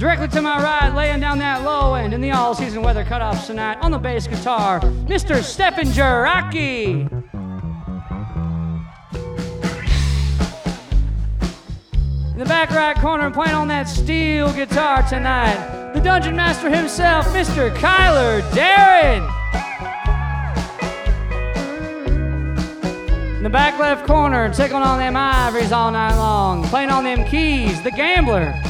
Directly to my right, laying down that low end in the all-season weather cutoffs tonight on the bass guitar, Mr. Stefan Jarocki. In the back right corner, playing on that steel guitar tonight, the Dungeon Master himself, Mr. Kyler Darren. In the back left corner, tickling on them ivories all night long, playing on them keys, the Gambler,